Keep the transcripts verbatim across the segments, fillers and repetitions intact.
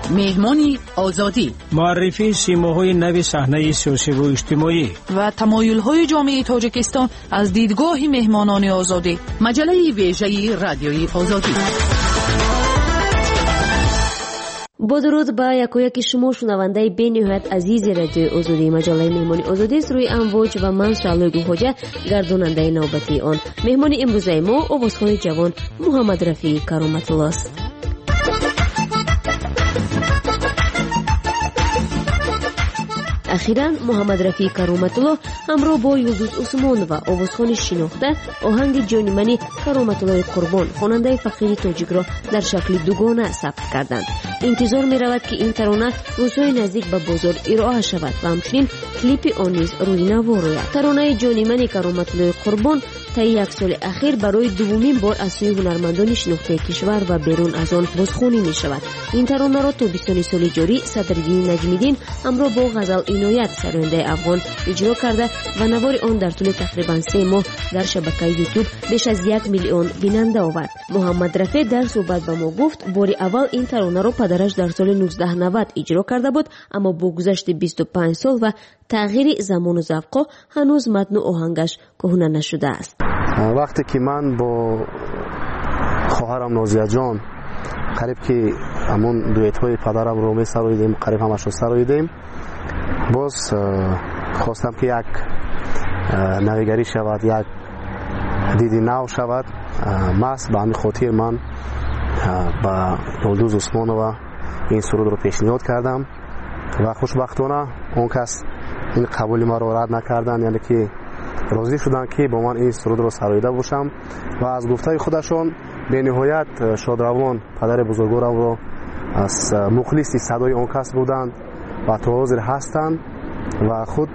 مهمانی آزادی، معرفی سیماهای نو صحنه سیاسی و اجتماعی و تمایل‌های جامعه تاجیکستان از دیدگاه مهمانان آزادی. مجله ویژه رادیوی آزادی. با درود با یکویک شما شنونده بین‌نهایت عزیز رادیو آزادی. مجله مهمانی آزادی است روی امواج و من شعله گوهجه گرداننده نوبتی آن. مهمان امروزه ما آوازخوان جوان محمد رفیع کرامت الله است. اخیراً محمد رفیع کرامت الله همراه با یلدوز عثمان و آوازخوان شناخته آهنگ جانی منی کرامت الله قربان خواننده فقیر تاجیک را در شکل دوگانه ثبت کردند. انتظار می رود که این ترانه روزهای نزدیک به بازار ارائه شود و همچنین کلیپ آن نیز روی نوا روید. ترانه جانی منی کرامت الله قربان طی یک سال اخیر برای دومین بار از سوی هنرمندان شناخته کشور و بیرون از آن بازخوانی می شود. این ترانه را تابستان سال جاری صدرالدین نجمیدین همراه با غزل عنایت سرآینده افغان اجرا کرده و نوار آن در طول تقریبا سه ماه در شبکه یوتیوب بیش از یک میلیون بیننده آورد. محمد رفیع در صحبت با ما گفت بار اول این ترانه را پدرش در سال نوزده نود اجرا کرده بود، اما با گذشت بیست و پنج سال و تغییر زمان و ذوق هنوز متن و آهنگش کهنه نشده است. وقتی که من با خواهرم نازیه جان قریب که همون دویت های پدرم رو می سراییدیم، قریب همش رو سراییدیم، باز خواستم که یک نویگری شود، یک دیدی نو شود. ماست به همین خاطر من با یلدوز عثمان و این سرود رو پیشنهاد کردم و خوشبختانه اون کس این قبولی ما رو رد نکردن، یعنی که راضی شدن که با من این سرود رو سراییده باشم و از گفته خودشون به نهایت شادروان پدر بزرگوارم رو از مخلصی صدای اون کس بودند و تا حاضر هستند و خود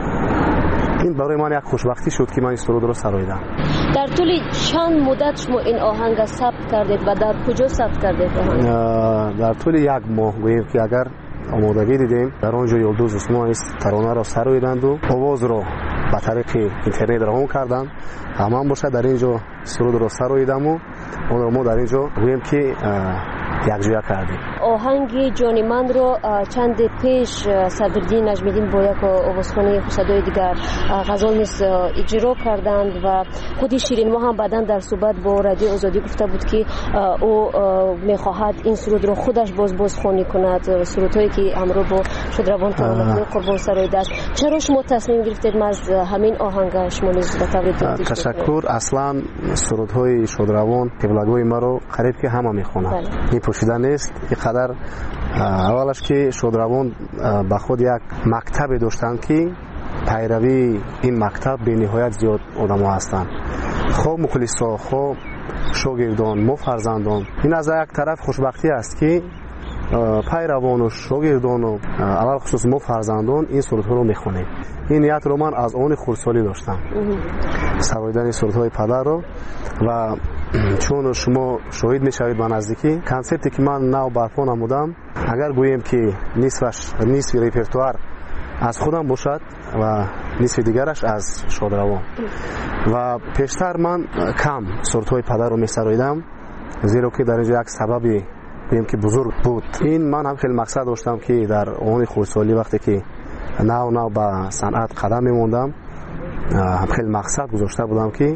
این برای من یک خوشبختی شد که من این سرود رو سراییدم. در طول چند مدت شما این آهنگ ثبت کردید و در کجا ثبت کردید؟ در طول یک ماه گوییم که اگر آمادگی دیدیم در آنجا یلدوز عثمان ترانه را سراییدند و آواز را به طریق اینترنت روان کردند. همان باشه در اینجا سرود را سراییدم و اون رو ما در اینجا گوییم که یک جویا کردیم. آهنگ جانی من رو چند پیش صدرالدین نجمیدین با یک آوازخوانی صدای دیگر غزل نیز اجرا کردند و خودی شیرین ما هم بعداً در صحبت با رادیو آزادی گفته بود که او میخواهد این سرود رو خودش باز بازخوانی کند، سرودهایی که همراه با شادروان کرامت قربان سراییده است. چرا شما تصمیم گرفتید از همین آهنگ شما نیز به طور تشکر؟ اصلا سرودهای شادروان قبلگوی ما رو قریب که همه میخونند، این پوشیده نیست. اینقدر اولش که شادروان به خود یک مکتب داشتند که پیروی این مکتب به نهایت زیاد آدم ها هستند، خواه مخلصا خواه شاگردان ما فرزندان. این از یک طرف خوشبختی است که پیروان و شاگردان و اول خصوص ما فرزندان این سرودها رو میخونیم. این نیت رو من از آن خردسالی داشتم، سراییدن سرودهای پدر رو، و چون شما شاهد میشوید به نزدیکی کنسپتی که من نو برپا نمودم، اگر گوییم که نصفش نصف ریپرتوار از خودم باشد و نصف دیگرش از شادروان، و پیشتر من کم سرودهای پدر رو میسراییدم زیرا که در اینجا یک سببی بگیم که بزرگ بود. این من هم خیلی مقصد داشتم که در آن خردسالی وقتی که نو نو به صنعت قدم میموندم هم خیلی مقصد گذاشته بودم که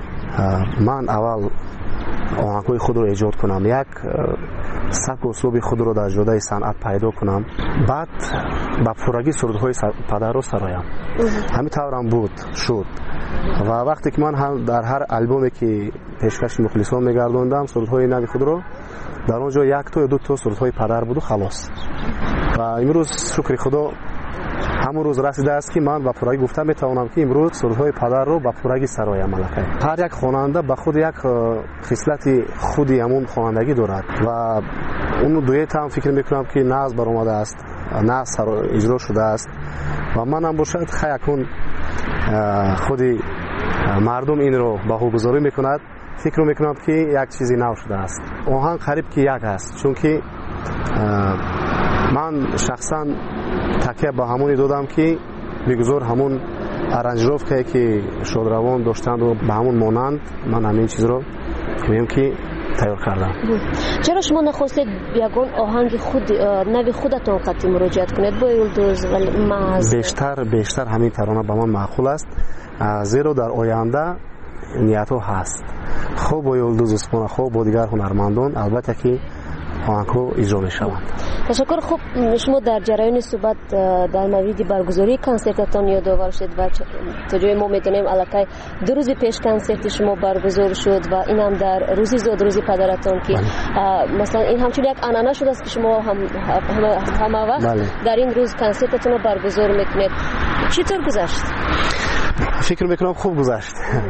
من اول آهنگ‌های خود رو ایجاد کنم، یک سبک و اسلوب خود رو در جاده صنعت پیدا کنم، بعد با پورگی سرودهای پدر رو سرایم. همین طورم بود شد و وقتی که من هم در هر البومی که پیشکش مخلصان میگردوندم سرودهای نو خود رو، در اونجا یک تا یا دو تا سرودهای پدر بود و خلاص. و امروز شکر خدا همون روز رسیده است که من با پورگی گفتم میتوانم که امروز سرودهای پدر رو با پورگی سرایم. ملکه هر یک خواننده به خود یک خصلت خودی همون خوانندگی دارد و اون دویت هم فکر میکنم که ناز برآمده است، ناز اجرا شده است و من هم باشد خیلی خودی مردم این رو بهوگذاری میکند، فکر میکنم که یک چیزی نو شده است. آهنگ قریب که یک است، چون که من شخصا تکیه با همونی دادم که بگذار همون ارنجروف که شادروان داشتند و به همون مانند من همین چیز رو میگم که تیار کردم. چرا شما نخواستید یگان آهنگ خود نوی خودتون قطعی مراجعت کنید با یلدوز ولی محض؟ بیشتر بیشتر همین ترانه به من معقول است، زیرا در آینده نیت ها هست خوب با یلدوز اسپونا خوب با دیگر هنرمندان البته که آهنگ‌ها اجرا می‌شوند. تشکر. خوب شما در جریان صحبت در مورد برگزاری کنسرتتان یادآور شد و تا جای ما می‌دونیم الکی دو روز پیش کنسرت شما برگزار شد و این هم در روزی زاد روزی پدرتان که مثلا این همچون یک عنعنه شده است که شما هم همه وقت بله. در این روز کنسرتتون رو برگزار می‌کنید. چطور گذشت؟ فکر می‌کنم خوب گذشت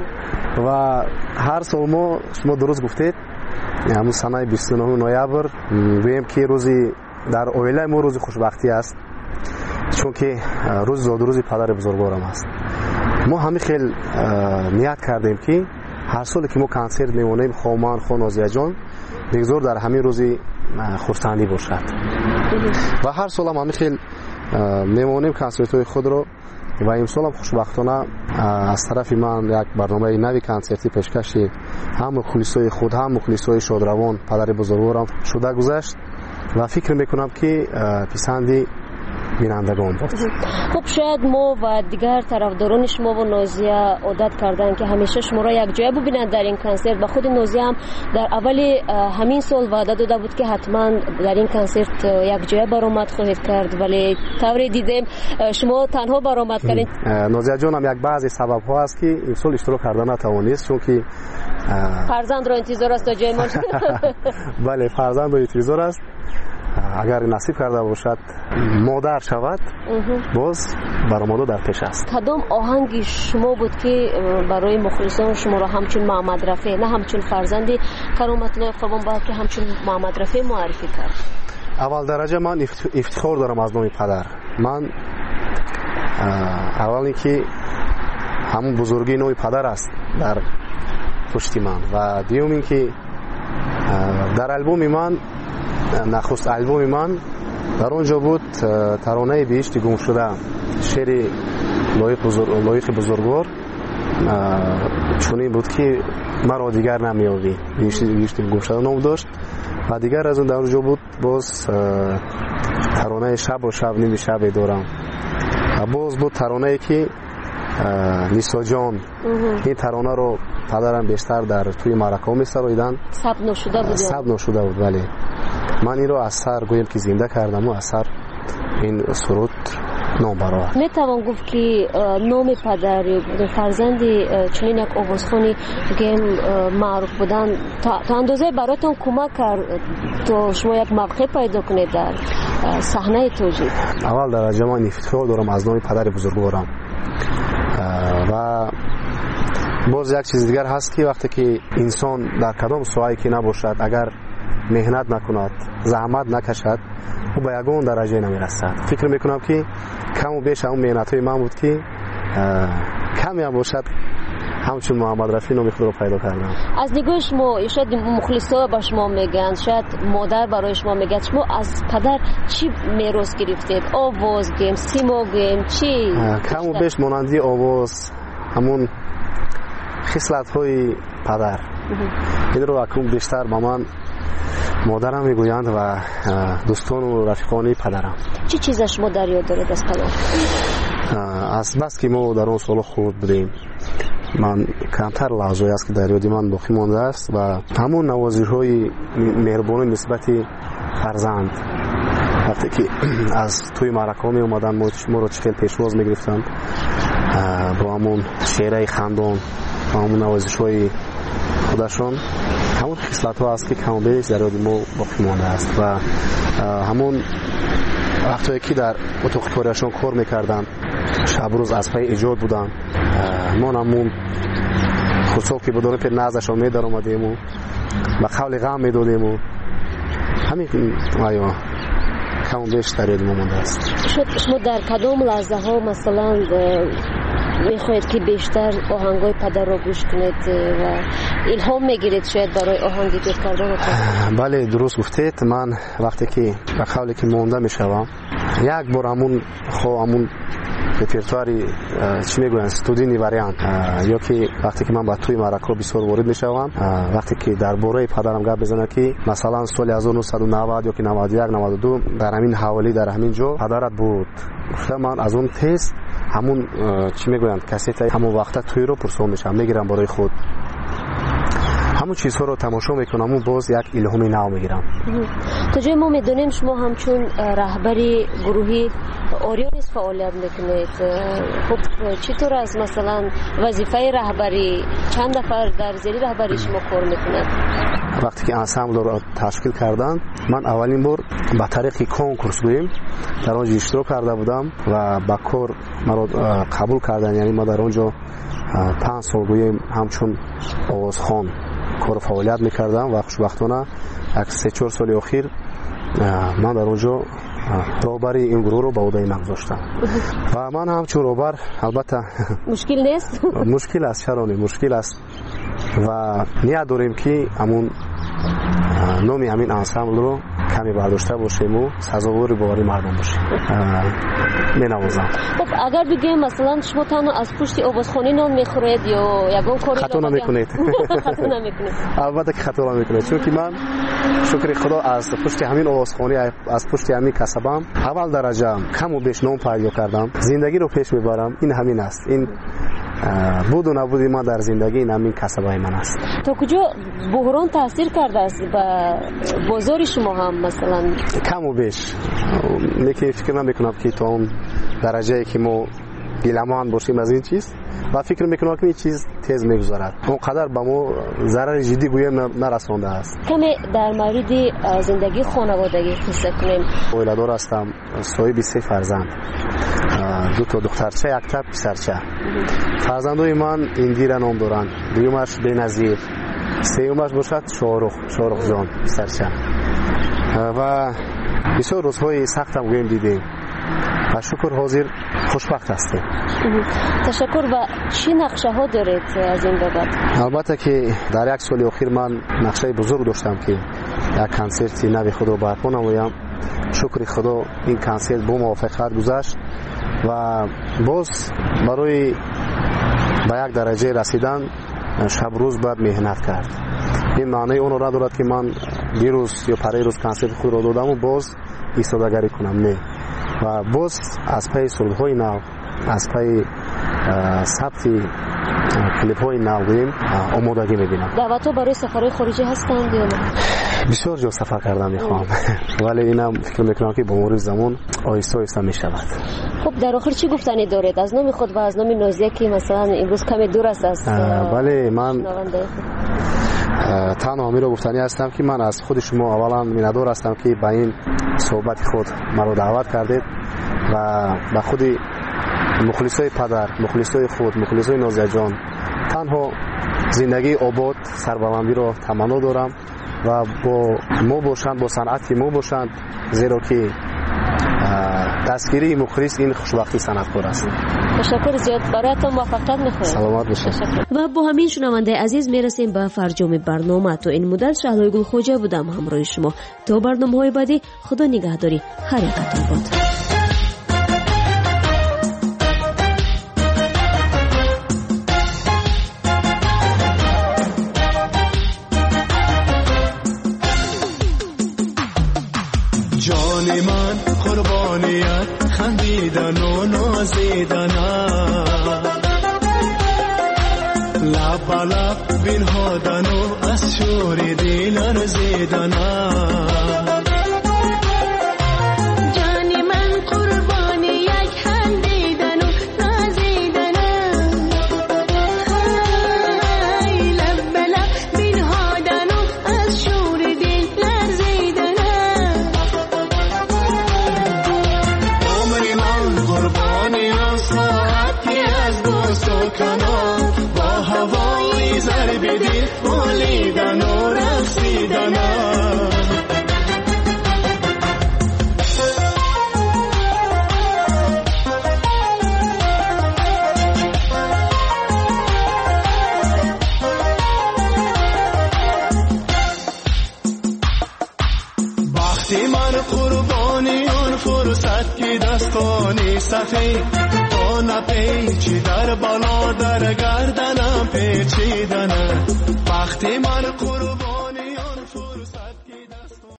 و هر سال ما شما درست گفتید همون سنه بیست و نه نوامبر گویم که روزی در اویله ما روز خوشبختی است، چون که روز زاد روزی پدر بزرگوارم است. ما همین خیلی نیت کردیم که هر سال که ما کنسرت میمونیم خومان خو نازیه جان بگذار در همین روزی خورسندی باشد و هر سال هم همین خیلی میمونیم کنسرت های خود رو و امسال هم خوشبختانه از طرف من یک برنامه نوی کنسرتی پیشکشی هم مخلصای خود هم مخلصای شادروان پدر بزرگوارم شده گذشت و فکر میکنم که پسندی بینندگان بود. خب شاید ما و دیگر طرفداران شما و نازیه عادت کردن که همیشه شما را یک جای ببینند در این کنسرت و خود نازیه هم در اول همین سال وعده داده بود که حتما در این کنسرت یک جای برآمد خواهید کرد، ولی طوری دیدیم شما تنها برآمد کردید. نازیه جان هم یک بعضی سبب ها است که این سال اشتراک کردن نتوانست، چون که فرزند را انتظار است تا جای ما. بله فرزند را انتظار است، اگر نصیب کرده باشد مادر شود باز برآمده در پیش است. کدام آهنگ شما بود که برای مخلصان شما را همچون محمد رفیع نه همچون فرزندی کرامت الله قربان بلکه همچون محمد رفیع معرفی کرد؟ اول درجه من افتخار دارم از نام پدر. من اولی که همون بزرگی نام پدر است در پشت من و دیوم این که در البوم من نخست البوم من در اونجا بود ترانه بهشت گم شده شعر لایق بزرگ لایق بزرگوار چونین بود که مرا دیگر نمیابی بهشت بهشت گم شده نام داشت و دیگر از اون در اونجا بود باز ترانه شب و شب نمی شب دارم و باز بود ترانه که نیسا جان. این ترانه رو پدرم بیشتر در توی معرکه می سرایدن ثبت نشده بود ثبت نشده بود ولی من این رو از سر گویم که زنده کردم و از سر این سرود نام برآورد. می توان گفت که نام پدر فرزند چنین یک آوازخوانی که معروف بودن تا اندازه براتون کمک کرد تا شما یک موقع پیدا کنید در صحنه توجیه؟ اول درجه من افتخار دارم از نام پدر بزرگوارم و باز یک چیز دیگر هست که وقتی که انسان در کدام ساحه‌ای که نباشد اگر مهنت نکند زحمت نکشد او به یگان درجه نمیرسد. فکر میکنم که کم و بیش اون مهنت های من بود که کمی هم باشد همچون محمد رفیع نام خود رو پیدا کردم. از نگاه شما شاید مخلصا با شما میگن شاید مادر برای شما میگه شما از پدر چی میراث گرفتید؟ آواز گیم سیما گیم چی؟ کم و بیش مانندی آواز همون خصلت های پدر این رو اکنون بیشتر با من مادرم میگویند و دوستان و رفیقانی پدرم. چی چیز شما در یاد دارید از پدر؟ از بس که ما در اون سال خود بودیم من کمتر لحظه است که در یاد من باقی مانده است و همون نوازش های مهربانی نسبت فرزند وقتی که از توی معرکه می اومدن ما رو چخیل پیشواز میگرفتن با همون شعرهای خندان و همون نوازش های خودشون همون خصلت ها است که کم و بیش در یاد ما باقی مانده است و همون وقتی که در اتاق کاریشون کار میکردن شب روز از پای ایجاد بودن ما همون خصوصا که بدون پر نازشون می در آمدیم و و قول غم می دادیم و همین آیا کم و بیش در یاد ما مانده است. شما در کدام لحظه ها مثلا میخواید که بیشتر آهنگای پدر را گوش کنید و الهام میگیرید شاید برای آهنگ ایجاد کردن؟ بله درست گفتید. من وقتی که به قولی که مونده میشوم یک بار همون خو همون رپرتواری چی میگوین استودینی وریانت یا که وقتی که من با توی معرکه بسیار وارد میشوم وقتی که درباره پدرم گپ بزنه که مثلا سال هزار و نهصد و نود یا که نود و یک نود و دو در همین حوالی در همین جا پدرت بود گفتم من از اون تست همون چی میگوین کاست همون وقتا توی رو پرسون میشم میگیرم برای خود همون چیزها رو تماشا میکنم و باز یک الهامی نو میگیرم. تا جای ما میدونیم شما همچون رهبری گروهی اوریونیس فعالیت میکنید. خب چطور از مثلا وظیفه رهبری چند نفر در زیر رهبری شما کار میکنند؟ وقتی که انسامبل رو تشکیل کردن من اولین بار با طریق کنکورس گوییم در آنجا اشتراک کرده بودم و با کار مرا قبول کردن. یعنی ما در آنجا پنج سال گوییم همچون آوازخوان کار فعالیت میکردم و خوشبختانه یک سه چهار سال اخیر من در اونجا رهبری این گروه رو به عهده من گذاشتم و من همچون رهبر البته مشکل نیست مشکل است چرا نه مشکل است و نیت داریم که همون نامی همین انسامبل رو کمی برداشته باشیم و سزاوار باوری مردم باشیم. می نوازم. خب اگر بگیم مثلا شما تنها از پشت آوازخوانی نان میخورید یا یگان کاری خطا نمیکنید خطا نمیکنید البته که خطا نمیکنید چون که من شکر خدا از پشت همین آوازخوانی از پشت همین کسبم اول درجه کم و بیش نام پیدا کردم زندگی رو پیش میبرم. این همین است. این بود و نبودی ما در زندگی این همین کسبای من است. تا کجا بحران تاثیر کرده است به بازار شما هم مثلا؟ کم و بیش لیکن فکر نمیکنم که تا اون درجه که ما گیلمان باشیم از این چیز و فکر میکنم که این چیز تیز میگذارد اونقدر به ما ضرر جدی گویم نرسانده است. کمی در مورد زندگی خانوادگی قصه کنیم. اویلادار هستم صاحب سه فرزند دو تا دخترچه یک تا پسرچه. فرزندای من اندیره نام دارند. دویمش بنظیر سومش باشد شاروخ شاروخ جان پسرچه و بسیار روزهای سخت هم گویم دیدیم و شکر حاضر خوشبخت هستیم. تشکر. و چی نقشه ها دارید از این بابت؟ البته که در یک سال اخیر من نقشه بزرگ داشتم که یک کنسرت نوی خود رو برپا نمایم. شکر خدا این کنسرت با موفقیت گذشت و باز برای به یک درجه رسیدن شب روز باید مهنت کرد. این معنی اون را ندارد که من دیروز یا پری روز کنسرت خود را دادم و باز ایستادگری کنم. نه. و باز از پی سرودهای نو از پی ثبت کلیپ های نو آمادگی میبینم. دعوت ها برای سفرهای خارجی هستند یا نه؟ بسیار جا سفر کردم میخوام ولی اینم فکر میکنم که با مرور زمان آهسته آهسته میشود. خب در آخر چی گفتنی دارید از نام خود و از نام نازیه که مثلا امروز کمی دور است از ولی من تنها همین رو گفتنی هستم که من از خود شما اولا میندار هستم که به این صحبت خود مرا دعوت کردید و به خود مخلصای پدر مخلصای خود مخلصای نازیه جان تنها زندگی آباد سربلندی رو تمنا دارم و با ما باشند با صنعت ما باشند زیرا که دستگیری مخلص این خوشبختی صنعتکار است. تشکر زیاد برایتان موفقیت می‌خوایم. سلامت باشید. و با همین شنونده عزیز میرسیم به فرجام برنامه. تو این مدت شهلای گل خوجه بودم همراه شما تا برنامه‌های بعدی. خدا نگهداری هر یکتون بود. جان من قربانیت خندیدن و نازیدن لب لب بنهادن و از شور دل لرزیدن وقتی من قربانی اون فرصت که دستانی سفید تو نپیچی در بالا در گردنم پیچیدنه وقتی من قربان